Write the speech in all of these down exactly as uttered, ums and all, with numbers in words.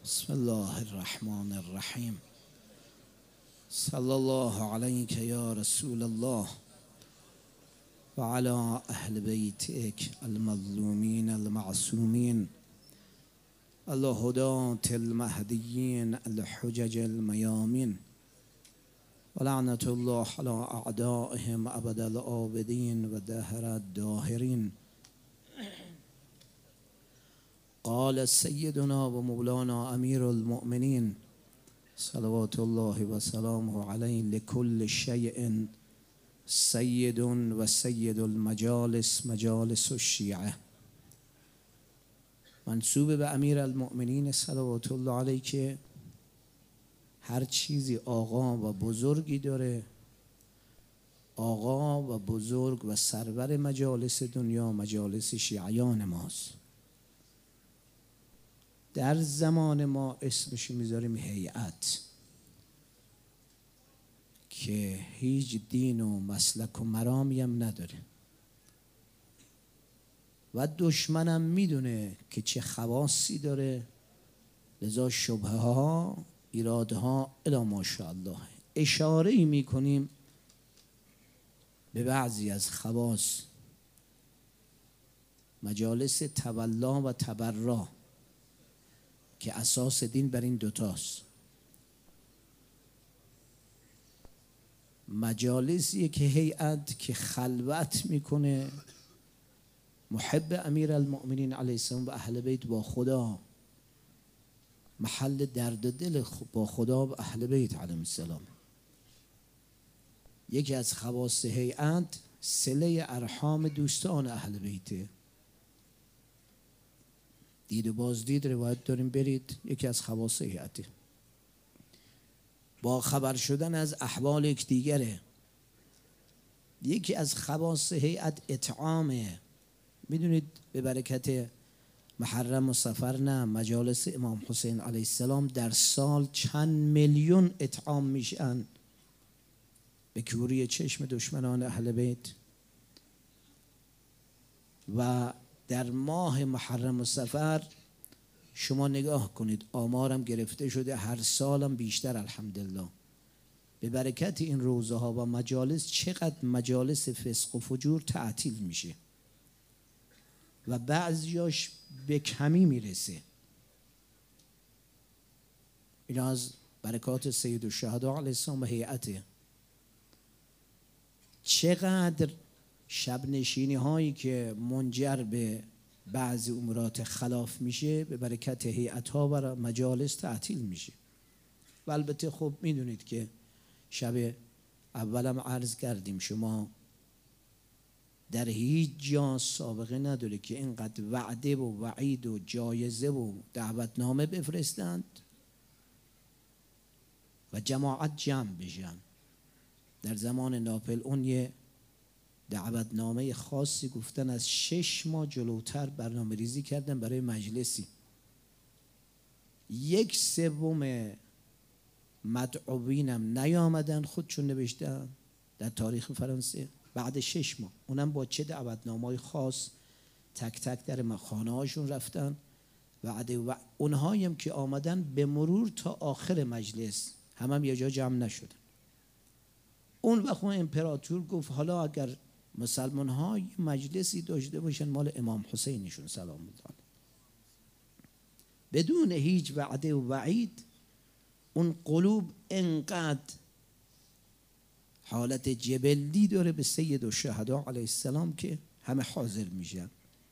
بسم الله الرحمن الرحیم. صلی الله علیک یا رسول الله و علی اهل بیتک المظلومین المعصومین الهداة المهدیین الحجج المیامین و لعنت الله علی اعدائهم ابد الآبدین و دهر الداهرین. قال سيدنا ومولانا امير المؤمنين صلوات الله وسلامه عليه لكل شيء سيد وسيد المجالس مجالس الشيعة. منسوب به امیر المؤمنین صلوات الله علیه که هر چیزی آقا و بزرگی داره. آقا و بزرگ و سرور مجالس دنیا مجالس شیعیان ماست. در زمان ما اسمش میذاریم هیئت که هیچ دین و مسلک و مرامی هم نداره و دشمنم میدونه که چه خواصی داره، لذا شبهه ها ایرادها الی ماشاءالله اشاره ای میکنیم به بعضی از خواص مجالس تولا و تبرا که اساس دین بر این دوتاست. مجالسی که هیئت که خلوت میکنه محب امیر المؤمنین علیه السلام و اهل بیت با خدا، محل درد دل با خدا و اهل بیت علیهم السلام. یکی از خواص هیئت صله ارحام دوستان اهل بیته. دید و بازدید روایت داریم برید، یکی از خواص هیئته. با خبر شدن از احوال یکدیگره. یکی از خواص هیئت اطعامه. میدونید به برکت محرم و صفر نه مجالس امام حسین علیه السلام در سال چند میلیون اطعام میشن به کوری چشم دشمنان اهل بیت. و در ماه محرم و صفر شما نگاه کنید آمارم گرفته شده، هر سالم بیشتر الحمدلله. به برکت این روزه ها و مجالس چقدر مجالس فسق و فجور تعطیل میشه و بعضیاش به کمی میرسه. این از برکات سید الشهدا علیه السلام و هیئته. چقدر شب نشینی هایی که منجر به بعضی امورات خلاف میشه به برکت هیئت ها و مجالس تعطیل میشه. و البته خب میدونید که شب اولم عرض کردیم شما در هیچ جا سابقه نداره که اینقدر وعده و وعید و جایزه و دعوتنامه بفرستند و جماعت جمع بشن. در زمان ناپل اون یه دعوتنامه خاصی گفتن از شش ماه جلوتر برنامه ریزی کردن برای مجلسی. یک سوم مدعوینم نیامدن، خودشون نوشتن در تاریخ فرانسه بعد شش ماه. اونم با چه دعوتنامه‌های خاص تک تک در خانه هاشون رفتن وعده. و اونهایم که آمدن به مرور تا آخر مجلس هم هم یه جا جمع نشدن. اون وقت امپراتور گفت حالا اگر مسلمان ها مجلسی داشته باشن مال امام حسینشون سلام الله علیه بدون هیچ وعده و وعید، اون قلوب انقدر حالت جبلی داره به سید الشهدا علیه السلام که همه حاضر میشن.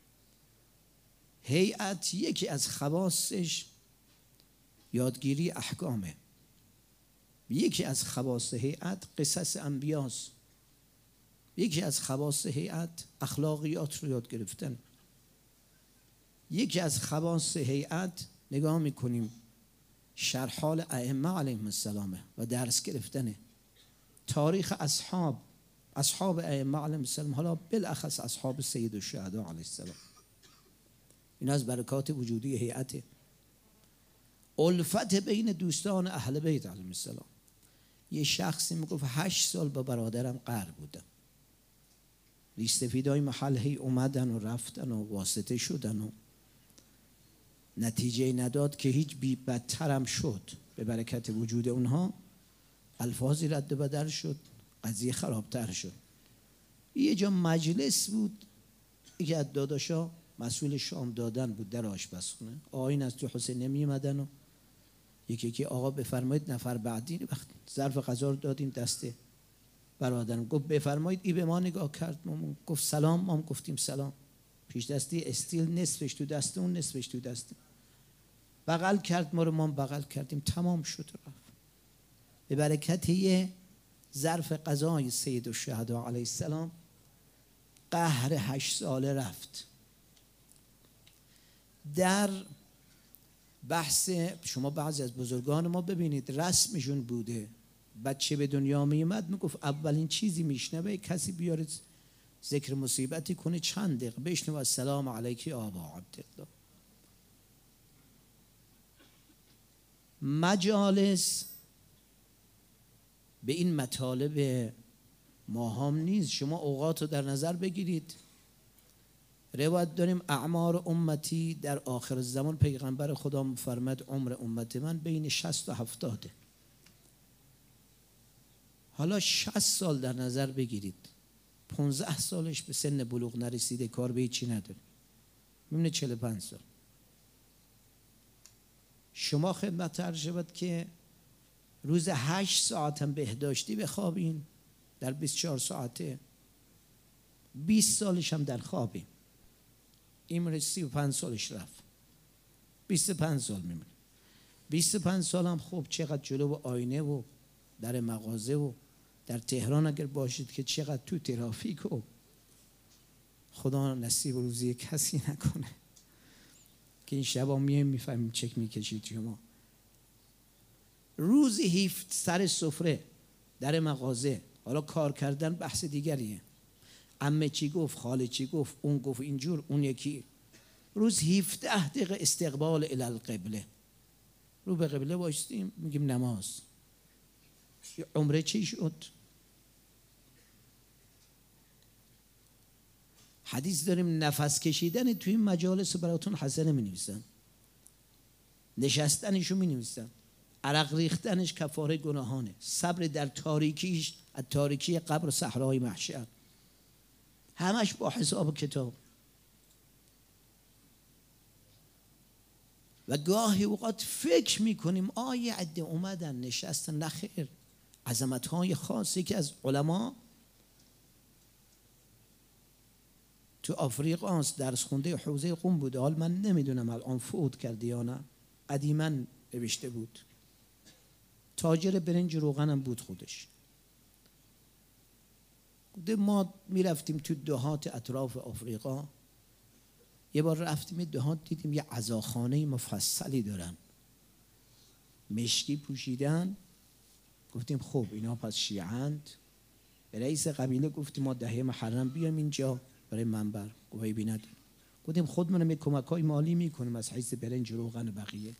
هیئت یکی از خواصش یادگیری احکامه. یکی از خواص هیئت قصص انبیاست. یکی از خواص هیئت اخلاقیات رو یاد گرفتن. یکی از خواص هیئت نگاه میکنیم شرح حال ائمه علیهم السلام و درس گرفتنه. تاریخ اصحاب اصحاب ائمه علیهم السلام، حالا بالاخص اصحاب سید الشهدا علیه السلام. این از برکات وجودی هیئته. الفت بین دوستان اهل بیت علیهم السلام. یه شخصی میگفت هشت سال با برادرم قهر بودم. ریشسفیدای محل هی اومدن و رفتن و واسطه شدن و نتیجه نداد که هیچ بی بدتر هم شد. به برکت وجود اونها الفاظی رد و بدل شد، قضیه خرابتر شد. یه جا مجلس بود، یکی از داداشا مسئول شام دادن بود در آشپزخونه، آقایون از تو حسین نمی‌اومدن و یکی که آقا بفرمایید نفر بعدی، وقت ظرف غذا رو دادیم دست برادرم، گفت بفرمایید، ای به ما نگاه کرد، ما گفت سلام، ما هم گفتیم سلام، پیش دستی استیل نصفش تو دست اون نصفش تو دست، بغل کرد ما رو، ما هم بغل کردیم، تمام شد رفت. به برکت یه ظرف غذای سید الشهدا علیه السلام قهر هشت ساله رفت. در بحث شما بعضی از بزرگان ما ببینید رسمشون بوده، بچه به دنیا می اومد میگفت اولین چیزی میشنوه کسی بیاره ذکر مصیبتی کنه چند دقیقه بشنوه السلام علیکی آبا عبدالله. مجالس به این مطالب ماهام نیست. شما اوقات رو در نظر بگیرید. روایت داریم اعمار امتی در آخر زمان پیغمبر خدا می‌فرماد عمر امت من بین شصت و هفتاده. حالا شصت سال در نظر بگیرید، پانزده سالش به سن بلوغ نرسیده، کار به چی نداره، میمونه چهل و پنج سال. شما خدمت عرض شود که روز هشت ساعت هم بهداشتی بخوابین، در بیست و چهار ساعته بیست سالش هم در خوابیم، این سی و پنج سالش رفت، بیست و پنج سال میمونه. بیست و پنج سال هم خوب چقدر جلو و آینه و در مغازه و در تهران اگر باشید که چقدر تو ترافیک و خدا نصیب روزی کسی نکنه که این شبا میایم میفهمیم چک میکشید شما. روز هیفت سر سفره در مغازه، حالا کار کردن بحث دیگریه، عمه چی گفت، خاله چی گفت، اون گفت اینجور، اون یکی. روز هفده دقیقه استقبال الی القبله، رو به قبله باشتیم میگیم نماز. عمره چی شد؟ حدیث داریم نفس کشیدن توی این مجالس براتون حسنه می نویسن، نشستنشو می نویسن، عرق ریختنش کفاره گناهانه، صبر در تاریکیش از تاریکی قبر و صحرای محشر، همش با حساب و کتاب. و گاهی اوقات فکر میکنیم آیه عده اومدن نشستن، نخیر، عظمتهای خاصی که از علما تو آفریقا درس خونده حوزه قم بوده، حال من نمیدونم الان فوت کرده یا نه، قدیما نوشته بود، تاجر برنج روغن هم بود خودش. ما میرفتیم تو دهات اطراف آفریقا، یه بار رفتیم دهات دیدیم یه عزاخانه مفصلی دارن، مشکی پوشیدن، گفتیم خب اینا پس شیعند. به رئیس قبیله گفتیم ما دهه محرم بیام اینجا برای منبر، گفت بیند. گفتیم خودمون می کمک‌های مالی میکنیم از حیث برنج روغن بقیه.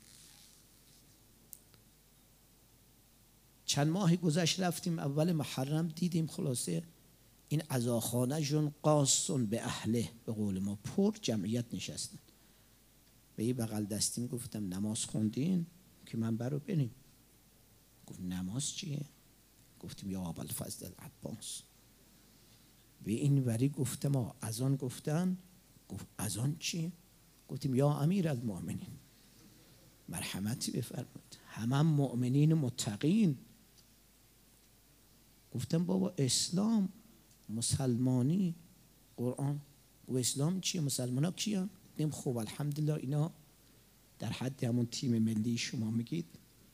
چند ماه گذشت رفتیم اول محرم دیدیم خلاصه این عزاخانه جون قاصون به اهله، به قول ما پر جمعیت نشستن. به این بغل دستیم گفتم نماز خوندین که منبر رو بریم؟ گفت نماز چیه؟ گفتیم یا ابوالفضل العباس. به این وری گفتم ما اذان گفتن؟ گفت اذان چیه؟ گفتیم یا امیر المؤمنین مرحمتی بفرمایید، همه هم مؤمنین متقین. گفتم بابا اسلام، مسلمانی، قرآن. و اسلام چیه؟ مسلمان ها کیان؟ گفتیم خب الحمدلله اینا در حد همون تیم ملی شما میگید.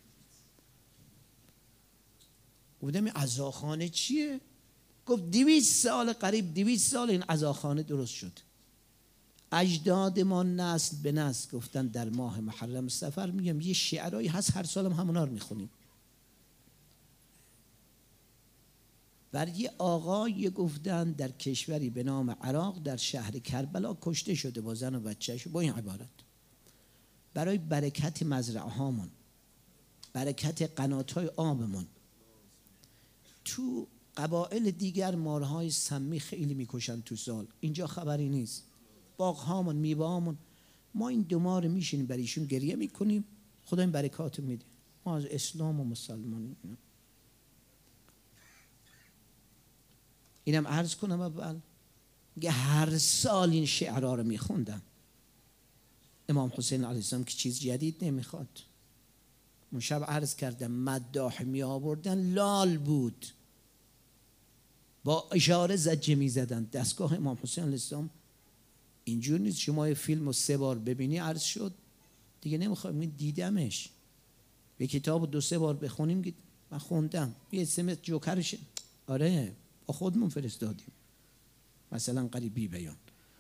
گفتم این عزاخانه چیه؟ گفت دویست سال، قریب دویست سال این عزاخانه درست شد. اجداد ما نسل به نسل گفتن در ماه محرم سفر، میگم یه شعرهایی هست هر سالم همونا رو میخونیم. بر یه آقای گفتن در کشوری به نام عراق در شهر کربلا کشته شده با زن و بچه‌اش، با این عبارت: برای برکت مزرعه هامون، برکت قنات‌های آبمون. تو قبایل دیگر مارهای سمی خیلی میکشن تو سال، اینجا خبری نیست. باغ هامون، میوه هامون ما این دو ماه رو میشینیم برای ایشون گریه میکنیم، خدا این برکات میده. ما از اسلام و مسلمانیم. اینم عرض کنم اول، میگه هر سال این شعرها رو میخوندن. امام حسین علیه السلام که چیز جدید نمیخواد. اون شب عرض کردم مداح می آوردن لال بود، با اشاره زجه می زدن. دستگاه امام حسین علیه السلام اینجور نیست شما یه فیلم رو سه بار ببینی عرض شد دیگه نمیخوام، من دیدمش. یه کتاب رو دو سه بار بخونیم، من خوندم یه اسم جوکرش آره با خودمون فرستادیم مثلا قریبی بیان.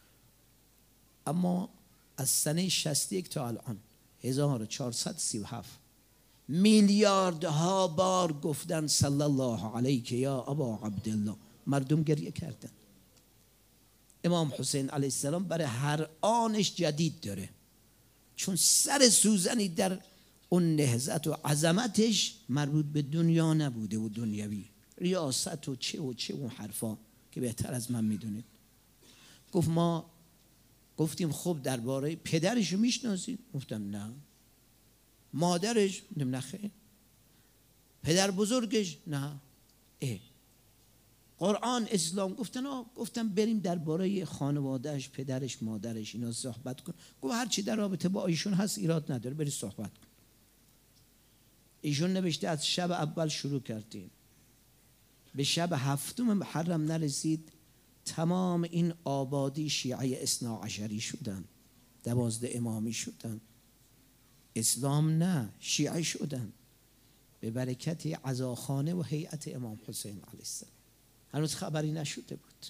اما از سنه شصت و یک تا الان هزار و چهارصد و سی و هفت میلیاردها بار گفتن صلی الله علیک یا ابا عبدالله، مردم گریه کردن. امام حسین علیه السلام برای هر آنش جدید داره، چون سر سوزنی در اون نهضت و عظمتش مربوط به دنیا نبوده و دنیوی، ریاست و چه و چه و حرفا که بهتر از من میدونید. گفت ما گفتیم خب درباره پدرشو میشناسید؟ گفتم نه. مادرش؟ گفتم نه خیر. پدر بزرگش؟ نه. اه. قرآن اسلام؟ گفتن آه. گفتم بریم درباره خانوادهش، پدرش، مادرش اینا صحبت کن. گفت هر چی در رابطه با ایشون هست ایراد نداره، بری صحبت کن. ایشون نوشته از شب اول شروع کردیم، به شب هفتم محرم نرسید تمام این آبادی شیعه اثنا عشری شدن، دوازده امامی شدن، اسلام نه شیعه شدن به برکت عزاخانه و هیئت امام حسین علیه السلام. هنوز خبری نشده بود.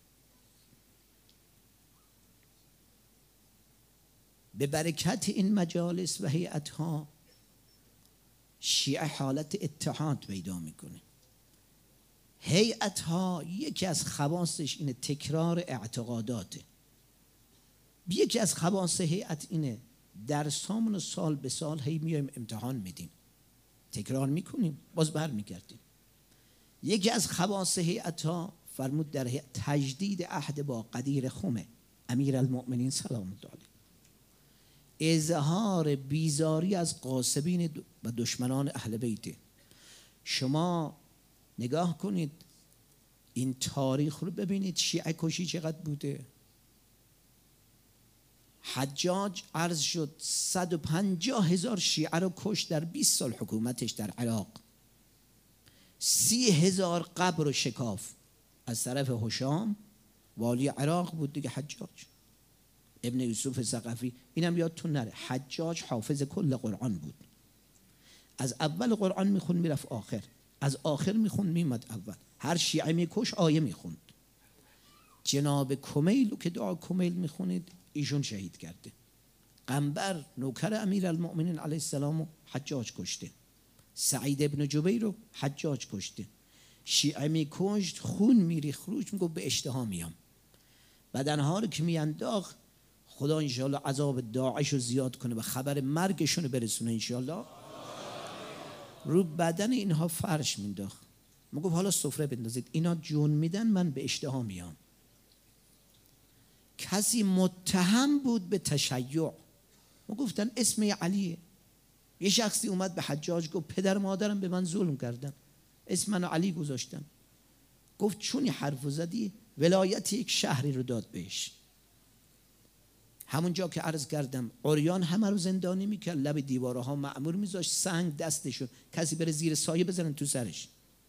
به برکت این مجالس و هیئتها شیعه حالت اتحاد پیدا میکنه. هیئتها یکی از خواصش اینه تکرار اعتقاداته. یکی از خواص هیئت اینه درسامون سال به سال هی میایم امتحان میدیم، تکرار میکنیم، باز بر میگردیم. یکی از خواص هیئتها فرمود در تجدید عهد با قدیر خمه امیر المؤمنین سلام الله علیه، اظهار بیزاری از غاصبین و دشمنان اهل بیت. شما نگاه کنید این تاریخ رو ببینید، شیعه کشی چقدر بوده. حجاج عرض شد صد و پنجاه هزار شیعه رو کش در بیست سال حکومتش در عراق. سی هزار قبر و شکاف از طرف هشام والی عراق بود دیگه، حجاج ابن یوسف ثقفی. اینم یادتون نره حجاج حافظ کل قرآن بود، از اول قرآن میخوند میرفت آخر، از آخر میخوند میمد اول. هر شیعه میکش آیه میخوند. جناب کمیل رو که دعا کمیل میخونید ایشون شهید کرده. قنبر نوکر امیر المؤمنین علیه السلام حجاج کشته. سعید ابن جبیر رو حجاج کشته. شیعه میکشت خون میری خروج میگو به اشتها میام. بدنها رو که میانداخت خدا انشاءالله عذاب داعش رو زیاد کنه و خبر مرگشون رو برسونه انشاءالله. رو بدن اینها فرش مینداخت، میگفت حالا سفره بندازید، اینا جون میدن من به اشتها میام. کسی متهم بود به تشیع، ما گفتن اسم علیه. یه شخصی اومد به حجاج گفت پدر مادرم به من ظلم کردن، اسم منو علی گذاشتن. گفت چونی حرفو زدی؟ ولایت یک شهری رو داد بهش. همونجا که عرض کردم عریان همه رو زندانی میکرد، لب دیوارها مأمور میذاشت سنگ دستشون، کسی بره زیر سایه بزنن تو سرش.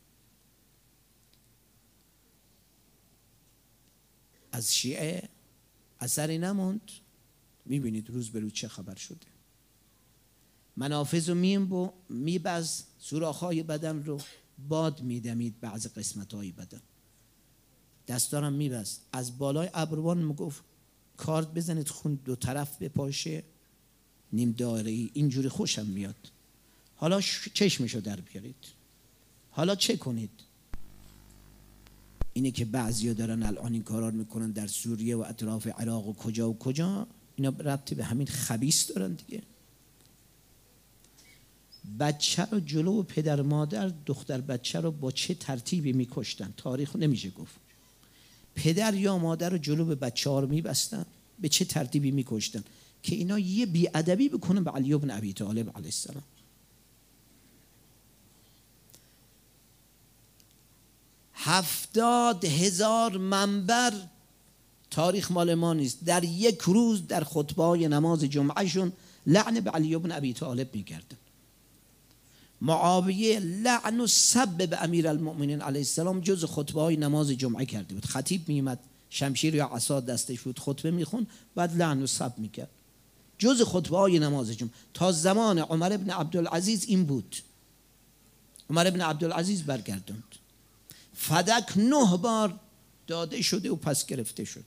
از شیعه اثری نموند. میبینید روز به روز چه خبر شده. منافذ و میم میبز، سوراخ‌های بدن رو باد میدمید، بعض قسمت‌های بدن دستارم میبز. از بالای ابروان میگفت کارت بزنید خون دو طرف بپاشه نیم دایره‌ای، اینجوری خوشم میاد. حالا چشمشو در بیارید، حالا چه کنید؟ اینه که بعضیا دارن الان این کارا رو میکنن در سوریه و اطراف عراق و کجا و کجا. اینا ربطی به همین خبیث دارن دیگه. بچه رو جلو پدر مادر دختر بچه رو با چه ترتیبی میکشتن تاریخ نمیشه گفت. پدر یا مادر رو جلو به بچه ها رو میبستن، به چه ترتیبی میکشتن. که اینا یه بیادبی بکنن به علی بن ابی طالب علیه السلام. هفتاد هزار منبر، تاریخ مال ما نیست، در یک روز در خطبه‌های نماز جمعهشون لعن به علی بن ابی طالب می‌کردن. معاویه لعن و سب به امیر المؤمنین علیه السلام جز خطبه‌های نماز جمعه کرده بود. خطیب میومد شمشیر یا عصا دستش بود، خطبه میخون، بعد لعن و سب میکرد. جز خطبه‌های نماز جمعه تا زمان عمر بن عبدالعزیز این بود. عمر بن عبدالعزیز برگردوند. فدک نه بار داده شده و پس گرفته شد.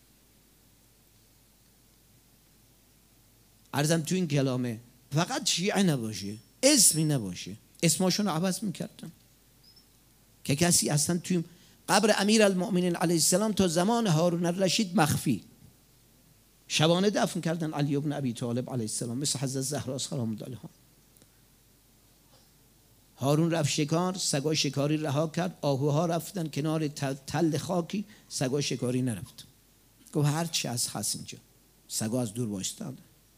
عرضم تو این کلامه فقط شیعه نباشه، اسمی نباشه، اسماشون رو عوض میکردن که کسی اصلا توی قبر امیر المؤمنین علیه السلام تا زمان هارون الرشید مخفی، شبانه دفن کردن علی بن ابی طالب علیه السلام، مثل حضرت زهرا سلام الله علیها. هارون رفت شکار، سگا شکاری رها کرد، آهوها رفتن کنار تل خاکی، سگا شکاری نرفت. گفت هر چی از هست اینجا، سگا از دور بایستند.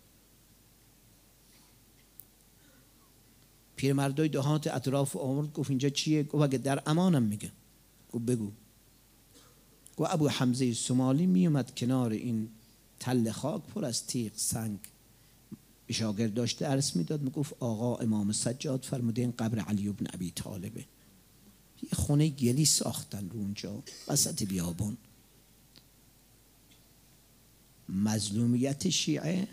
پیرمردای دهات اطراف آورد، گفت اینجا چیه؟ گفت اگه در امانم میگه. گفت بگو. گفت ابو حمزه سومالی میومد کنار این تل خاک پر از تیغ سنگ، شاگرد داشته درس میداد، میگفت آقا امام سجاد فرموده این قبر علی بن ابی طالبه. یه خونه گلی ساختن رو اونجا وسط بیابون. مظلومیت شیعه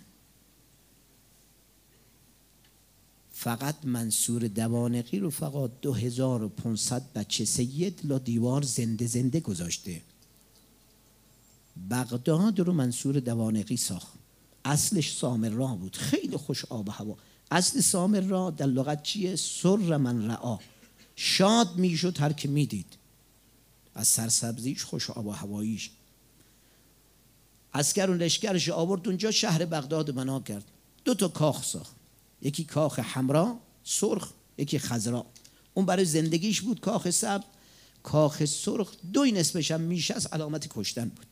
فقط منصور دوانقی رو فقط دو هزار و پانصد بچه سید لا دیوار زنده زنده گذاشته. بغداد رو منصور دوانقی ساخت. اصلش سامرا بود، خیلی خوش آب و هوا. اصل سامرا در لغت چیه؟ سر من رعا، شاد میشد هر که میدید، از سرسبزیش، خوش آب و هواییش. عسکر و لشکرش آورد اونجا، شهر بغداد بنا کرد. دو تا کاخ ساخت، یکی کاخ حمرا سرخ، یکی خضرا. اون برای زندگیش بود کاخ سبز. کاخ سرخ دوی نصفش هم میشه از علامت کشتن بود.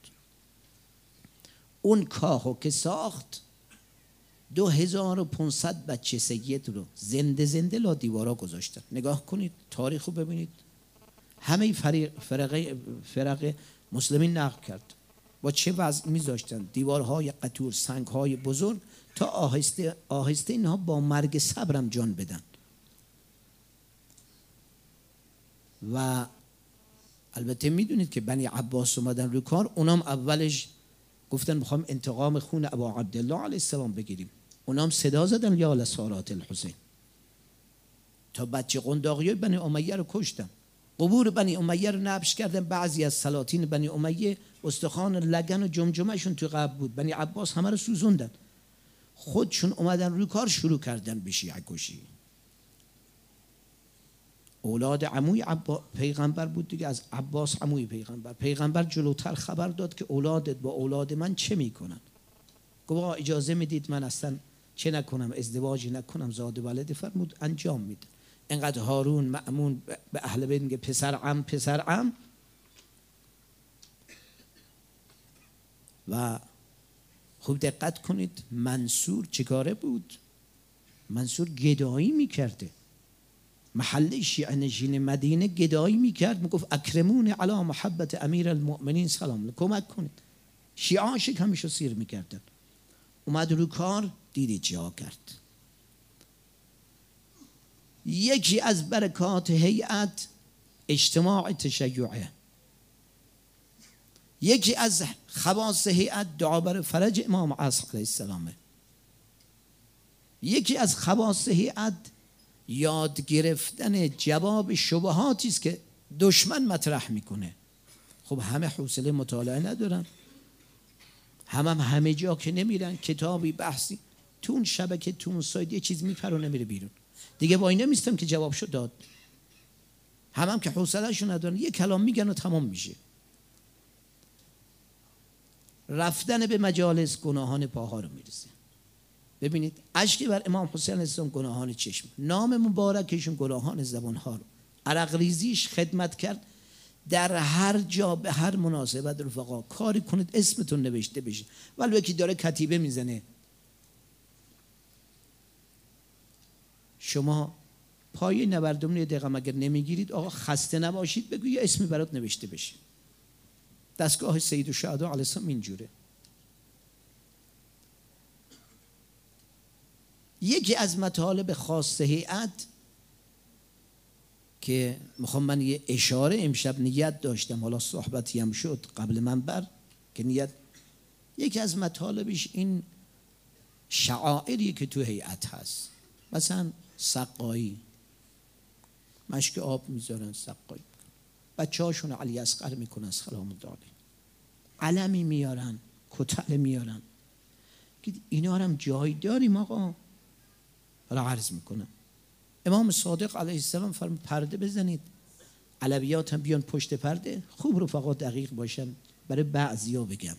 اون کاخو که ساخت دو هزار و پانصد بچه سید رو زنده زنده لا دیوارا گذاشتن. نگاه کنید تاریخ رو ببینید. همه فرقه فرقه مسلمین نقل کرد با چه وضع میذاشتن دیوارهای قطور، سنگهای بزرگ، تا آهسته آهسته اینها با مرگ صبرم جان بدن. و البته میدونید که بنی عباس اومدن رو کار، اونام اولش گفتن میخوام انتقام خون ابا عبدالله علیه السلام بگیریم. اونام صدا زدن یا لسارات الحسین، تا بچه قنداقی بنی امیه رو کشتن. قبور بنی امیه رو نبش کردن. بعضی از سلاطین بنی امیه استخوان لگن و جمجمهشون تو قبر بود. بنی عباس همه رو سوزوندن. خودشون اومدن روی کار شروع کردن به شیعه کشی. اولاد عموی پیغمبر بود دیگه، از عباس عموی پیغمبر. پیغمبر جلوتر خبر داد که اولادت با اولاد من چه میکنن. گفت اجازه میدید من اصلا چه نکنم، ازدواجی نکنم، زاد ولد؟ فرمود انجام میده. انقدر هارون مأمون به اهل بیت میگه پسر عم پسر عم. و خوب دقت کنید منصور چیکاره بود؟ منصور گدایی میکرده. محله شیعه نشین مدینه گدایی میکرد، میگفت اکرمون علی محبت امیر المؤمنین سلام، کمک کنید. شیعه عاشق همیشه سیر میکردن. اومد رو کار، دیدی چیا کرد. یکی از برکات هیئت اجتماع تشیعه، یکی از خواص هیئت دعا بر فرج امام عصر علیه السلامه. یکی از خواص هیئت یاد گرفتن جواب شبهاتی است که دشمن مطرح میکنه. خب همه حوصله مطالعه ندارن، همه هم همه جا که نمیرن، کتابی بحثی تو اون شبکه تو اون سایت یه چیز میپره و نمیره بیرون. دیگه وای نمیستم که جوابشو داد. همه هم که حوصله‌شو ندارن، یه کلام میگن و تمام میشه. رفتن به مجالس گناهان پاها رو میرسه. ببینید اشکی بر امام حسین علیه السلام گناهان چشم، نام مبارکشون گناهان زبان ها رو. عرق ریزیش خدمت کرد. در هر جا به هر مناسبت رفقا کاری کنید اسمتون نوشته بشه. ولی یکی داره کتیبه میزنه شما پای نبردمون یه دقیقه اگر نمیگیرید آقا خسته نباشید بگو یه اسمی برات نوشته بشه. دستگاه سید الشهدا علیه السلام اینجوره. یکی از مطالب خاص هیئت که میخوام من یه اشاره امشب نیت داشتم، حالا صحبتی هم شد قبل منبر که نیت، یکی از مطالبش این شعائری که تو هیئت هست، مثلا سقایی، مشک آب میذارن سقایی، بچه هاشون علی اصغر میکنن سلام الله علیه، علمی میارن، کتل میارن، که اینا هم جای داریم آقا. حالا عرض میکنم امام صادق علیه السلام فرم پرده بزنید، علویات هم بیان پشت پرده، خوب رفقا دقیق باشن برای بعضیا بگم.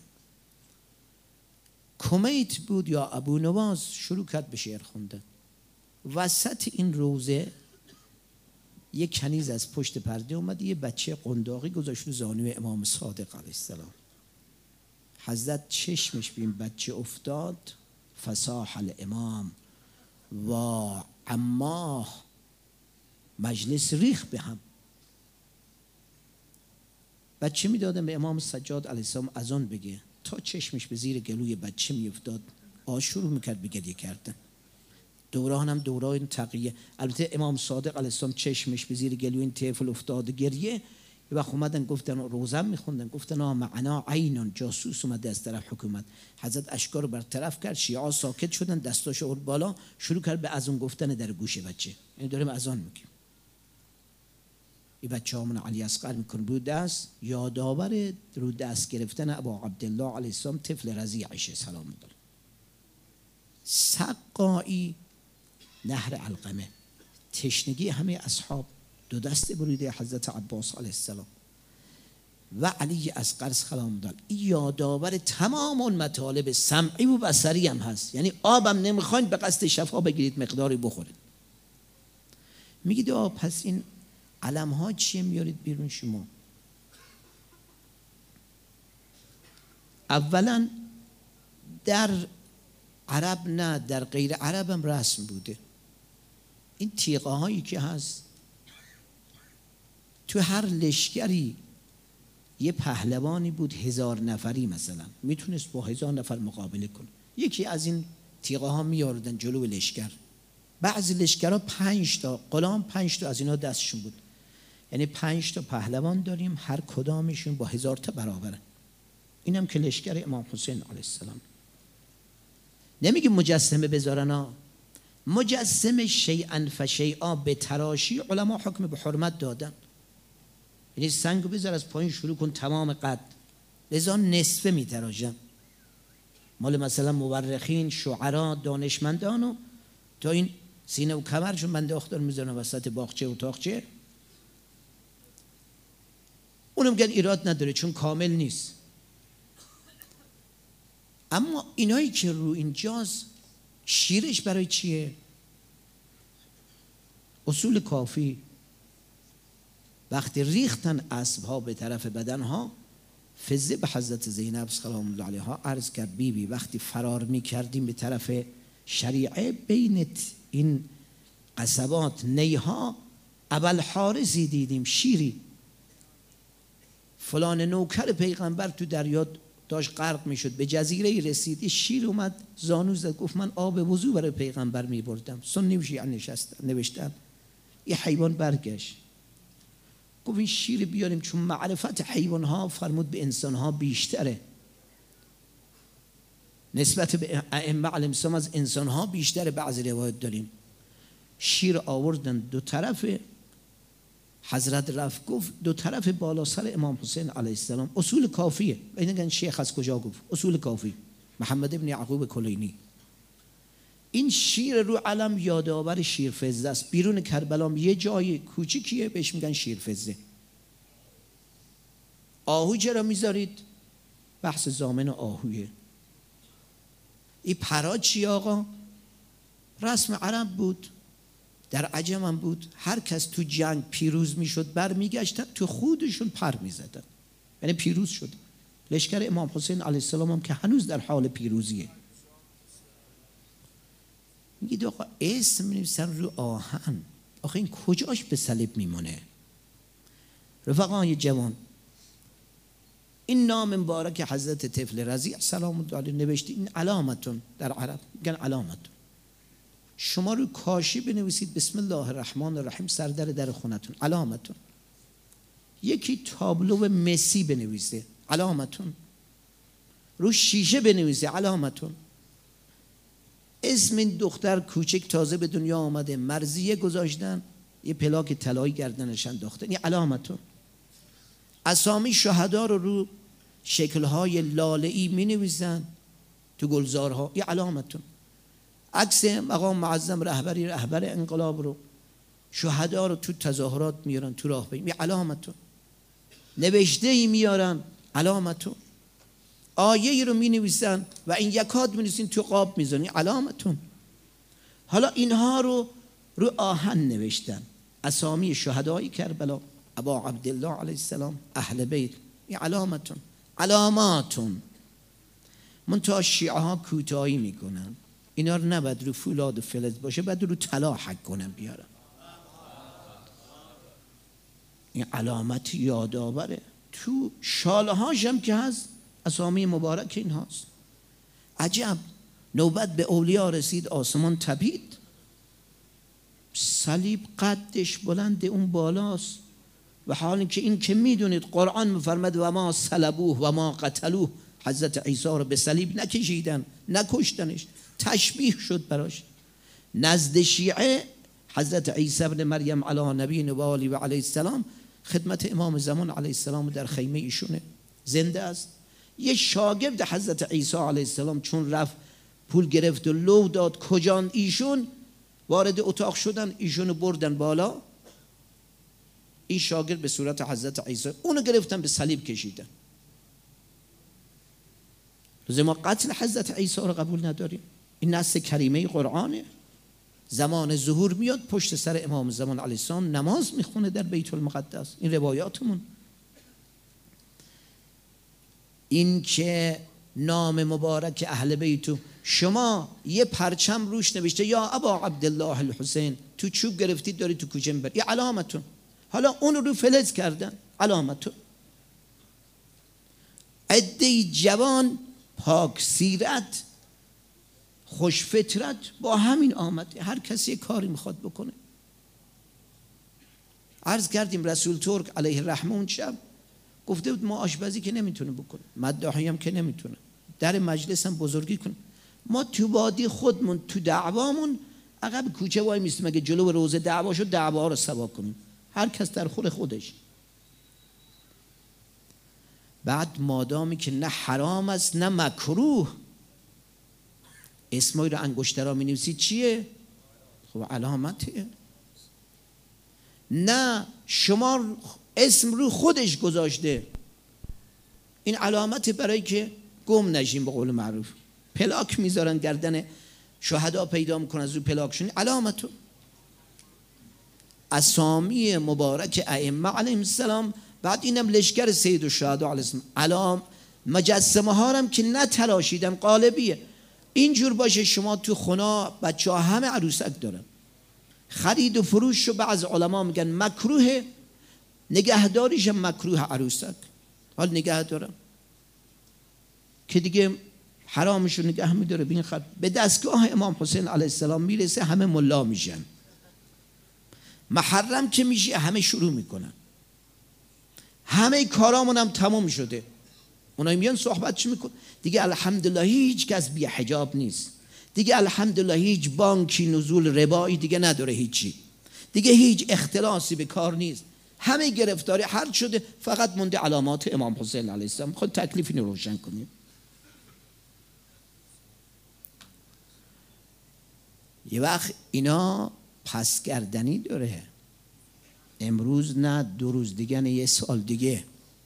کمیت بود یا ابو نواز شروع کرد به شعر خوندن، وسط این روزه یک کنیز از پشت پرده اومد یه بچه قنداقی گذاشت رو زانوی امام صادق علیه السلام. حضرت چشمش به این بچه افتاد، فصاح الامام و عماه، مجلس ریخ به هم. بچه میدادن به امام سجاد علیه السلام از آن بگه، تا چشمش به زیر گلوی بچه میافتاد آش شروع میکرد به گریه کردن. دوران هم دوران تقیه. البته امام صادق علیه السلام چشمش به زیر گلوی این طفل افتاد گریه. یه وقت اومدن گفتن روزم میخوندن، گفتن آه معنا عینان، جاسوس اومده از طرف حکومت. حضرت اشکار رو برطرف کرد، شیعه ساکت شدن، دستاشو آورد بالا، شروع کرد به اذان گفتن در گوش بچه. یعنی داریم اذان میگیم. این بچه همون علی اصغر میکنه رو دست، یادآور رو دست گرفتن ابا عبدالله علیه السلام طفل رضیعش سلام الله. سقایی نهر علقمه، تشنگی همه اصحاب، دو دست بریده حضرت عباس علیه السلام و علی اصغر سلام الله. این یادآور تمام اون مطالب سمعی و بصری هم هست. یعنی آبم نمیخواین به قصد شفا بگیرید مقداری بخورید. میگید آه پس این علم ها چیه میارید بیرون شما؟ اولا در عرب نه، در غیر عرب هم رسم بوده. این تیغه هایی که هست تو هر لشکری یه پهلوانی بود هزار نفری مثلا، میتونست با هزار نفر مقابله کنه. یکی از این تیغه ها میاردن جلو لشکر. بعضی لشکرها پنج تا غلام، پنج تا از اینا دستشون بود. یعنی پنج تا پهلوان داریم، هر کدامشون با هزار تا برابره. اینم که لشکر امام حسین علیه السلام. نمیگیم مجسمه بذارن ها، مجسمه شیئا فشیئا به تراشی علما حکم به حرمت دادن. یعنی سنگو بذار از پایین شروع کن تمام قد، لذا نصفه میتراشن. مال مثلا مورخین، شعرا، دانشمندانو تا این سینه و کمرشون بنده اختار میذارن وسط باغچه و تاقچه. اونم گل ایراد نداره چون کامل نیست. اما اینایی که رو اینجاست شیرش برای چیه؟ اصول کافی وقتی ریختن اسبها به طرف بدنها، فزه به حضرت زینب سلام الله علیها عرض کرد بی بی وقتی فرار می کردیم به طرف شریعه، بین این قصبات نیها ابوالحارثی دیدیم، شیری فلان نوکر پیغمبر تو دریا داشت غرق میشد، به جزیره رسید، شیر اومد زانو زد گفت من آب وضو برای پیغمبر می بردم. سنی و شیعه نشستن نوشتن. یه حیوان برگشت گفت این شیر بیاریم چون معرفت حیوان ها فرمود به انسان ها بیشتره، نسبت به ائمه علیهم السلام از انسان ها بیشتره. بعضی روایت داریم شیر آوردن دو طرف، حضرت رفت گفت دو طرف بالا سر امام حسین علیه السلام. اصول کافیه. ببینید شیخ از کجا گفت اصول کافی؟ محمد ابن یعقوب کلینی. این شیر رو علم یادآور شیرفزه است. بیرون کربلا یه جای کوچیکیه بهش میگن شیرفزه. آهو چرا میذارید؟ بحث زامن آهویه. این پرا چی آقا؟ رسم عرب بود، در عجم هم بود. هر کس تو جنگ پیروز میشد بر میگشتن تو خودشون پر میزدن، یعنی پیروز شد. لشکر امام حسین علیه السلام هم که هنوز در حال پیروزیه. میگید آقا اسم می‌نویسن رو آهن، آخه این کجاش به صلیب میمونه؟ رفقای جوان، این نام مبارک حضرت طفل رضیع سلام الله علیه نوشته، این علامتون در عرب میگن علامتون. شما رو کاشی بنویسید بسم الله الرحمن الرحیم سردر در خونتون، علامتون. یکی تابلو مسی بنویسه، علامتون. رو شیشه بنویسه، علامتون. اسم این دختر کوچک تازه به دنیا آمده مرضیه گذاشتن، یه پلاک طلایی گردنش انداختن، این علامتون. اسامی شهدا رو رو شکل‌های لاله‌ای می‌نویسن تو گلزارها، یه علامتون. عکس مقام معظم رهبری رهبر انقلاب رو، شهدا رو تو تظاهرات میارن، تو راه بریم، یه علامتون. نوشته ای میارن، علامتون. آیه ای رو می‌نویسن و این یکات می‌نویسین تو قاب می‌ذارین، علامتون. حالا اینها رو رو آهن نوشتن، اسامی شهدای کربلا، ابا عبدالله علیه السلام، اهل بیت، این علامتون، علاماتون. منتها شیعه ها کوتاهی میکنن، اینا رو نباید رو فولاد و فلز باشه، باید رو طلا حک کنن بیارن. این علامت یادآوره. تو شالهاش هم که هست اسامی مبارک این هاست. عجب، نوبت به اولیا رسید، آسمان تپید، صلیب قدش بلند اون بالاست، و حالی که این که میدونید قرآن میفرماد و ما صلبوه و ما قتلوه، حضرت عیسی رو به صلیب نکشیدن، نکشتنش، تشبیه شد براش. نزد شیعه حضرت عیسی ابن مریم علی نبی و آله و علیه السلام خدمت امام زمان علیه السلام در خیمه ایشونه، زنده است. یه شاگرد حضرت عیسی علیه السلام چون رفت پول گرفت و لو داد کجان ایشون، وارد اتاق شدن، ایشونو بردن بالا، این شاگرد به صورت حضرت عیسی، اونو گرفتن به صلیب کشیدن. روزی ما قتل حضرت عیسی رو قبول نداریم. این نص کریمه قرآنه. زمان ظهور میاد پشت سر امام زمان علیه السلام نماز میخونه در بیت المقدس، این روایاتمون. این که نام مبارک اهل بیتو، شما یه پرچم روش نوشته یا ابا عبدالله الحسین، تو چوب گرفتید داری تو کوچه میبری، یه علامتون. حالا اون رو فلز کردن، علامتون. عده جوان پاک سیرت خوش فطرت با همین آمده، هر کسی کاری میخواد بکنه. عرض کردیم رسول ترک علیه الرحمه اون شب گفته بود ما آشپزی که نمیتونه بکنه، مداحی هم که نمیتونه، در مجلس هم بزرگی کنه. ما تو وادی خودمون تو دعوامون عقب کوچه وای میستیم، اگه جلو روزه دعوا شد دعوا رو سوا کنیم، هر کس در خور خودش. بعد مادامی که نه حرام است نه مکروه، اسمایی رو انگشترا می نویسید چیه؟ خب علامته. نه شما اسم رو خودش گذاشته، این علامت برای که گم نشیم، به قول معروف. پلاک میذارن گردن شهدا پیدا میکنن از رو پلاکشون، علامتو. اسامی مبارک ائمه علیهم السلام، بعد اینم لشکر سید الشهدا علیه السلام، علام مجسمه ها هم که نتراشیدن، قالبیه. اینجور باشه شما تو خونه بچه ها همه عروسک دارن، خرید و فروش رو بعض علما میگن مکروه، نگهداریش هم مکروه عروسک. حال نگه دارم که دیگه حرامش رو نگه میداره. بین خط به دستگاه امام حسین علیه السلام میرسه همه ملا میشن، محرم که میشه همه شروع میکنن، همه کارامون هم تمام شده، اونایی میان صحبت چی میکن دیگه، الحمدلله هیچ کس بی حجاب نیست دیگه، الحمدلله هیچ بانکی نزول ربایی دیگه نداره، هیچی دیگه، هیچ اختلاسی به کار نیست، همه گرفتاری حل شده، فقط مونده علامات امام حسین علیه السلام. خود تکلیف اینو روشن کنیم. یه وقت اینا پس گردنی داره، امروز نه، دو روز دیگه نه، یه سال دیگه.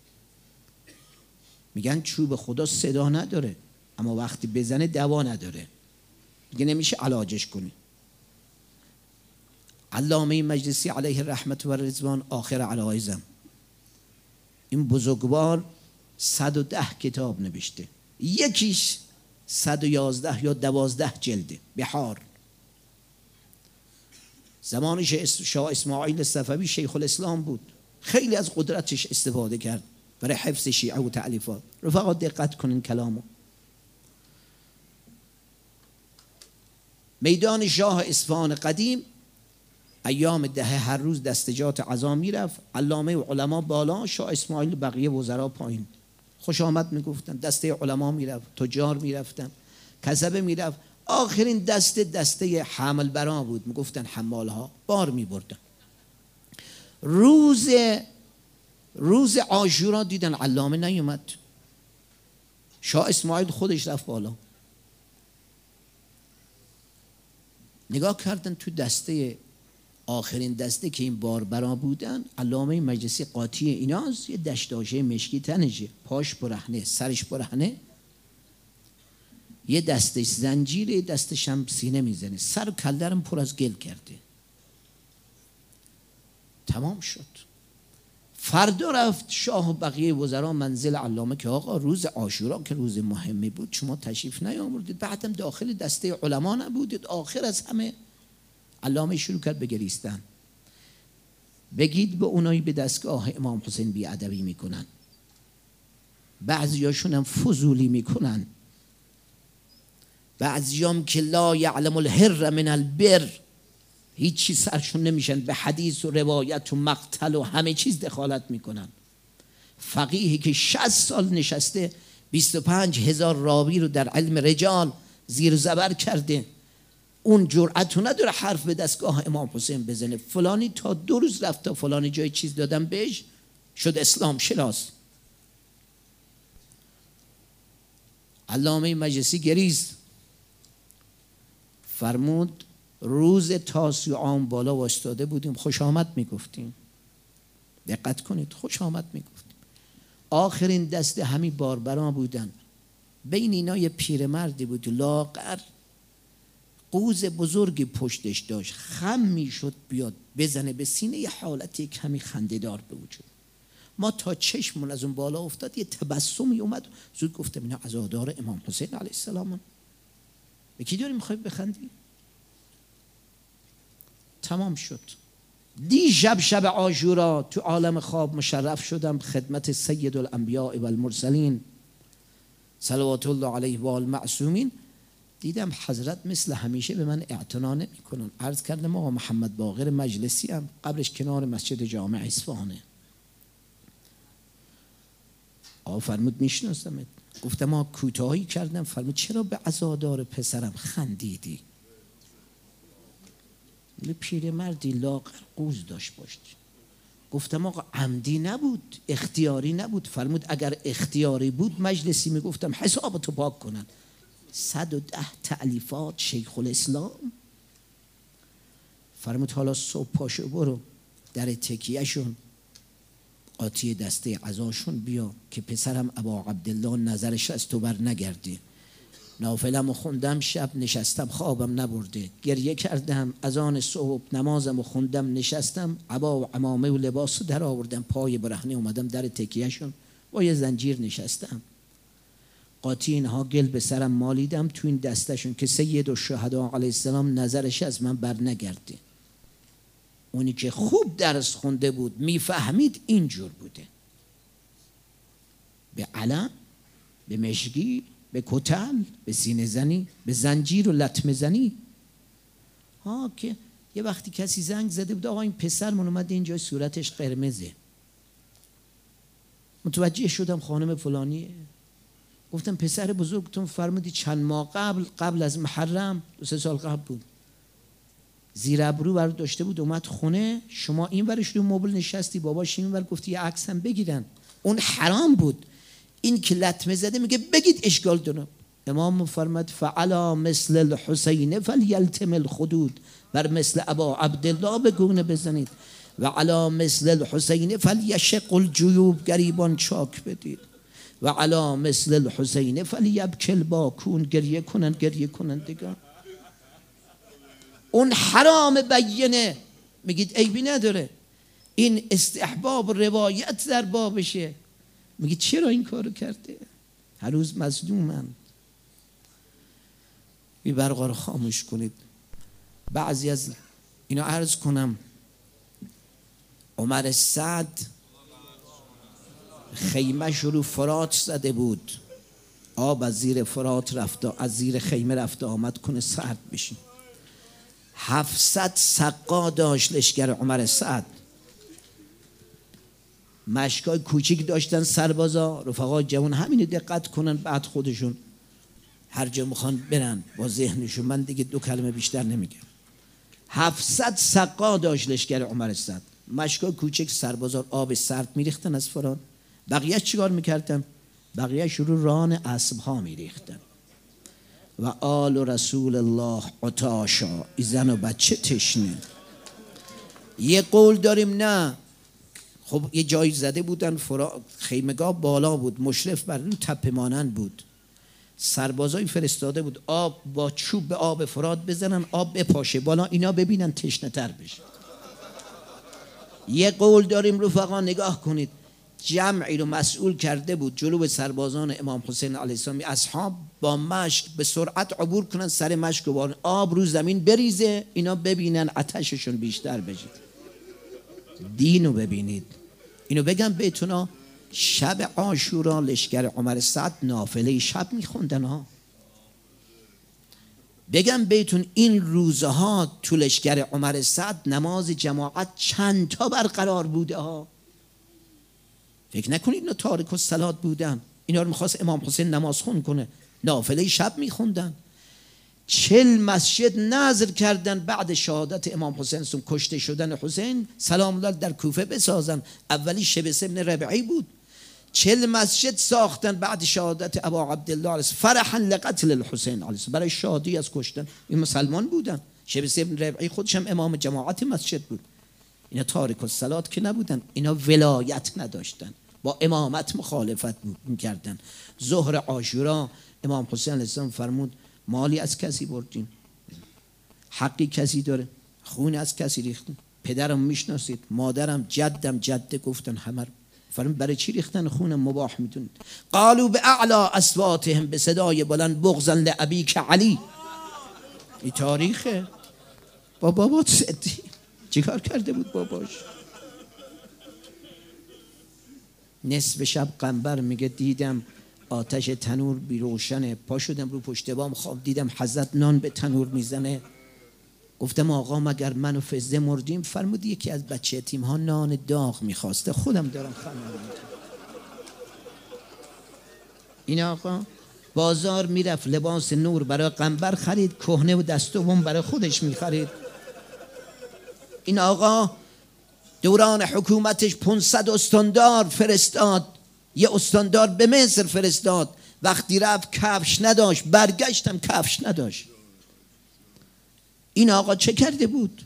میگن چوب خدا صدا نداره اما وقتی بزنه دوا نداره، دیگه نمیشه علاجش کنی. علامه مجلسی علیه الرحمت و رضوان آخر علایزم، این بزرگوار صد و ده کتاب نوشته، یکیش صد و یازده یا دوازده جلده، بحار زمان شاه اسماعیل صفوی شیخ الاسلام بود، خیلی از قدرتش استفاده کرد برای حفظ شیعه و تألیفات. رفقا دقت کنین کلامو. میدان شاه اصفهان قدیم ایام دهه هر روز دستجات عزا میرفت، علامه و علما بالا، شاه اسماعیل بقیه وزرا پایین. خوش آمد میگفتن، دسته علما میرفت، تجار میرفتن، کسبه میرفت. آخرین دسته دسته حمل برا بود، میگفتن حمال ها بار میبردن. روز روز عاشورا دیدن علامه نیومد، شاه اسماعیل خودش رفت بالا. نگاه کردن تو دسته، آخرین دسته که این باربرا بودن، علامه مجلسی قاطی ایناست، یه دشداشه مشکی تنشه، پاش برهنه، سرش برهنه، یه دستش زنجیره، دستش هم سینه میزنه، سر و کلرم پر از گل کرده. تمام شد. فردا رفت شاه و بقیه وزرا منزل علامه که آقا روز عاشورا که روز مهمی بود شما تشریف نیاوردید، بعدم داخل دسته علما نبودید. آخر از همه علامه شروع کرد به گریستن. بگید به اونایی به دستگاه امام حسین بیادبی میکنن، بعضیاشون هم فضولی میکنن، بعضیام که لا یعلم الهر من البر، هیچی سرشون نمیشن، به حدیث و روایت و مقتل و همه چیز دخالت میکنن. فقیهی که شصت سال نشسته بیست و پنج هزار راوی رو در علم رجال زیر و زبر کرده، اون جرأتو نداره حرف به دستگاه امام حسین بزنه. فلانی تا دو روز رفت تا فلانی جای چیز دادم بهش، شد اسلام شناس. علامه مجلسی گریست، فرمود روز تاسوعا بالا واسطاده بودیم، خوش آمد میگفتیم. دقت کنید، خوش آمد میگفتیم. آخرین دسته همین باربران بودن، بین اینا یه پیرمردی بود لاغر، قوز بزرگی پشتش داشت، خم میشد بیاد بزنه به سینه، یه حالتی کمی خنده‌دار به وجود. ما تا چشمون از اون بالا افتاد، یه تبسمی اومد، زود گفتم اینا عزادار امام حسین علیه السلام. به کی داری میخوای بخندی؟ تمام شد. دی شب شب عاشورا تو عالم خواب مشرف شدم خدمت سید الانبیاء و المرسلین صلوات الله علیه و المعصومین. دیدم حضرت مثل همیشه به من اعتنا نمی‌کنن. عرض کردم آقا محمد باقر مجلسی هم قبرش کنار مسجد جامع اصفهانه. آقا فرمود میشناسمت. گفتم آقا کوتاهی کردم. فرمود چرا به عزادار پسرم خندیدی؟ یه پیرمردی لاغر قوز داشت پشت. گفتم آقا عمدی نبود، اختیاری نبود. فرمود اگر اختیاری بود مجلسی میگفتم حسابتو پاک کنن. صد و ده تألیفات شیخ الاسلام. فرمود حالا صبح پاشو برو در تکیهشون قاطی دسته عزاشون بیا که پسرم ابا عبدالله نظرش از تو بر نگرده. نافلم خوندم، شب نشستم خوابم نبرده، گریه کردم، اذان صبح نمازم خوندم، نشستم عبا و عمامه و لباس در آوردم، پای برهنه اومدم در تکیهشون با یه زنجیر نشستم. قاطی اینها گل به سرم مالیدم تو این دستشون که سید الشهدا علیه السلام نظرش از من بر نگرده. اونی که خوب درس خونده بود میفهمید اینجور بوده. به علم، به مشگی، به کتل، به سینه زنی، به زنجیر و لطمه زنی. ها که یه وقتی کسی زنگ زده بود آقا این پسرمون اومده اینجا صورتش قرمزه. متوجه شدم خانم فلانیه. گفتم پسر بزرگتون فرمودی چند ماه قبل قبل از محرم دو سه سال قبل بود زیر ابرو بر داشته بود اومد خونه، شما این ورش رو مبل نشستی، باباش این ور گفتی یه عکس هم بگیرن. اون حرام بود. این که لطمه زده میگه بگید اشکال دارم. امام فرمود فعلا مثل الحسین فلیلتم الخدود، بر مثل ابا عبدالله بگونه بزنید، و علا مثل الحسین فلیشق الجیوب، گریبان چاک بدید، و علا مثل الحسین فلیبکی الباکون، گریه کنن گریه کنن دیگه. اون حرام بینه میگید عیبی نداره، این استحباب روایت در بابشه. میگید چرا این کارو کرده؟ هر روز مظلومن. بی برقا رو خاموش کنید. بعضی از اینو عرض کنم عمر سعد خیمه‌ش رو فرات زده بود، آب از زیر فرات رفته، از زیر خیمه رفته آمد کنه سرد بشین. هفتصد سقا داشت لشکر عمر سعد. مشکای کوچیک داشتن سربازا. رفقا جوان همینو دقت کنن، بعد خودشون هر جا میخوان برن با ذهنشون. من دیگه دو کلمه بیشتر نمیگم. هفتصد سقا داشت لشکر عمر سعد. مشکای کوچیک سربازا آب سرد میریختن از فرات. بقیه چیکار میکردن؟ بقیه شروع ران اسب ها میریختن. و آل و رسول الله عطاشا، زن و بچه تشنه. یه قول داریم نه. خب یه جایی زده بودن، خیمگاه بالا بود، مشرف بر اون تپه مانند بود. سربازای فرستاده بود آب با چوب به آب فرات بزنن، آب بپاشه بالا، اینا ببینن تشنه تر بشه. یه قول داریم رفقا نگاه کنید، جمعی رو مسئول کرده بود جلو سربازان امام حسین علیه السلام، اصحاب با مشک به سرعت عبور کنن، سر مشک و آب رو زمین بریزه، اینا ببینن آتششون بیشتر بشه. دینو ببینید. اینو بگم بهتون، شب عاشورا لشکر عمر سعد نافله شب میخوندن ها. بگم بهتون این روزها تو لشکر عمر سعد نماز جماعت چند تا برقرار بوده ها. فکر نکنید اینا تارک الصلات بودن. اینا رو میخواست امام حسین نماز خون کنه، نافله شب میخوندن. چل مسجد نذر کردن بعد شهادت امام حسین سون کشته شدن حسین سلام الله در کوفه بسازن. اولی شبس ابن ربعی بود. چل مسجد ساختن بعد شهادت ابا عبدالله علیه فرحا لقتل الحسین علیه برای شادی از کشتن. این مسلمان بودن. شبس ابن ربعی خودش هم امام جماعت مسجد بود. اینا تارک الصلات که نبودن، اینا ولایت نداشتن، با امامت مخالفت میکردن. ظهر عاشورا امام حسین علیه السلام فرمود مالی از کسی بردیم، حقی کسی داره، خون از کسی ریختیم، پدرم میشناسید، مادرم، جدم، جده گفتن همه. فرمود برای چی ریختن خون؟ مباح میدونید. قالوا به اعلا اصواتهم، به صدای بلند، بغضا لابیک علی. این تاریخه. با بابات صدی چیکار کرده بود باباش؟ نصف شب قنبر میگه دیدم آتش تنور بی روشنه، پا شدم رو پشت بام خواب دیدم حضرت نان به تنور میزنه. گفتم آقا مگر من و فزده مردیم؟ فرمود یکی از بچه یتیم ها نان داغ میخواسته، خودم دارم خانم. این آقا بازار میرفت لباس نور برای قنبر خرید، کهنه و دستوم برای خودش میخرید. این آقا دوران حکومتش پانصد استاندار فرستاد. یه استاندار به مصر فرستاد، وقتی رفت کفش نداشت، برگشتم کفش نداشت. این آقا چه کرده بود؟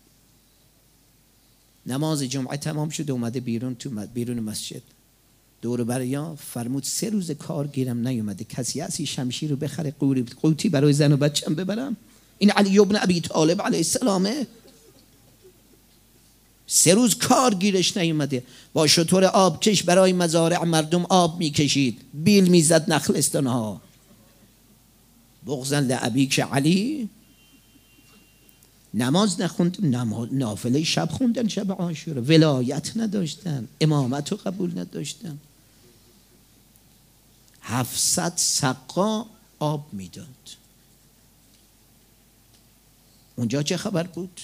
نماز جمعه تمام شد اومده بیرون، تو بیرون مسجد دور بریا فرمود سه روز کار گیرم نیومده، کسی هستی شمشیر رو بخره قوتی برای زن و بچم ببرم؟ این علی ابن ابی طالب علیه السلامه. سه روز کار گیرش نیومده، با شطور آبکش برای مزارع مردم آب میکشید، بیل میزد نخلستان ها. بغضا لابیک علی. نماز نخوند، نافله شب خوندن شب عاشورا. ولایت نداشتن، امامت رو قبول نداشتن. هفتصد سقا آب میداد. اونجا چه خبر بود؟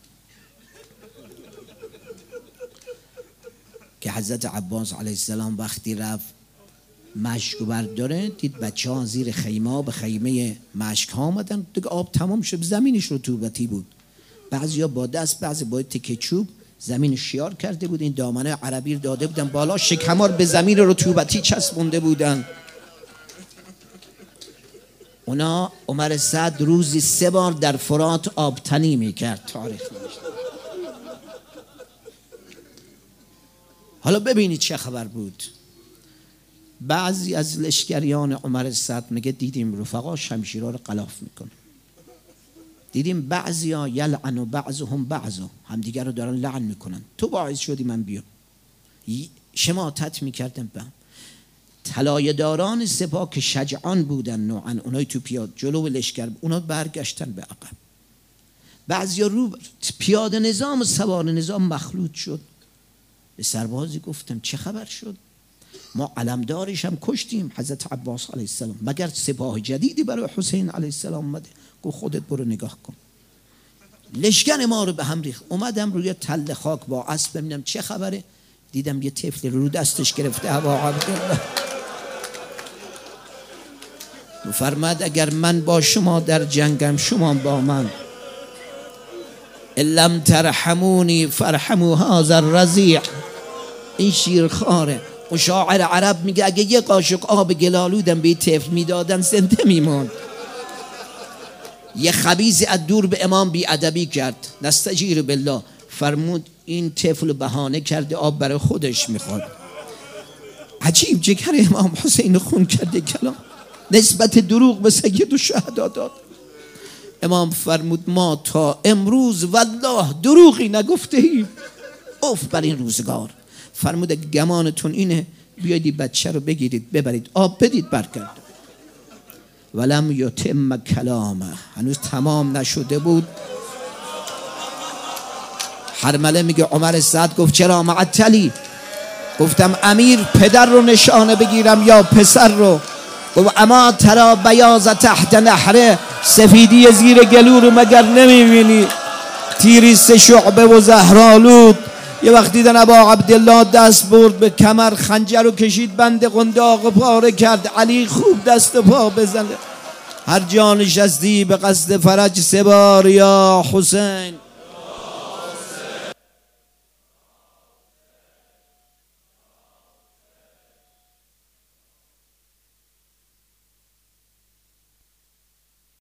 که حضرت عباس علیه السلام وقتی رفت مشک برداره، دید بچه ها زیر خیمه به خیمه مشک ها آمدن، دیگه آب تمام شد، زمینش رطوبتی بود. بعضی ها با دست، بعضی با تکه چوب زمین شیار کرده بود. این دامنه عربی رو داده بودن بالا، شکمار به زمین رطوبتی چسبونده بودن. اونا عمر سعد روزی سه بار در فرات آبتنی میکرد. تاریخ نوشته. حالا ببینید چه خبر بود. بعضی از لشکریان عمر سعد میگه دیدیم رفقا شمشیرها رو غلاف میکنه، دیدیم بعضی ها یلعن و بعضهم بعضا، همدیگر رو دارن لعن میکنن، تو باعث شدی من بیام. شماتت میکردن به هم. طلایه‌داران سپاه که شجعان بودن نوعا، اونای تو پیاد جلو لشکر، اونا برگشتن به عقب. بعضیا رو پیاده نظام و سوار نظام مخلوط شد. به سربازی گفتم چه خبر شد؟ ما علمدارش هم کشتیم حضرت عباس علیه السلام، مگر سپاه جدیدی برای حسین علیه السلام اومده؟ گفت خودت برو نگاه کن. لشکر ما رو به هم ریخت. اومدم روی تله خاک با اسب ببینم چه خبره، دیدم یه طفل رو دستش گرفته ابا عبدالله. فرمود اگر من با شما در جنگم شما با من، لم ترحمونی فرحموا هذا الرضیع. این شیرخواره. و شاعر عرب میگه اگه یه قاشق آب گلالودم به طفل میدادن زنده میموند. یه خبیثی از دور به امام بی ادبی کرد، نستجیر بالله، فرمود این طفل بهانه کرده آب برای خودش میخواد. عجیب جگر امام حسین خون کرده کلام، نسبت دروغ به سید الشهدا داد. امام فرمود ما تا امروز والله دروغی نگفته ایم. اوف بر این روزگار. فرمود گمانتون اینه بیایید بچه رو بگیرید ببرید آب بدید برگرد. ولم یتم کلامه، هنوز تمام نشده بود. حرمله میگه عمر سعد گفت چرا معطلی؟ گفتم امیر پدر رو نشانه بگیرم یا پسر رو؟ گفت اما ترا بیاض تحت نحره، سفیدی زیر گلو رو مگر نمیبینی؟ تیری سه شعبه و زهرالود. یه وقت دیدن ابا عبدالله دست برد به کمر، خنجر رو کشید بند قنداق پاره کرد. علی خوب دست پا بزنه. هر جا نشستی به قصد فرج سه بار یا حسین.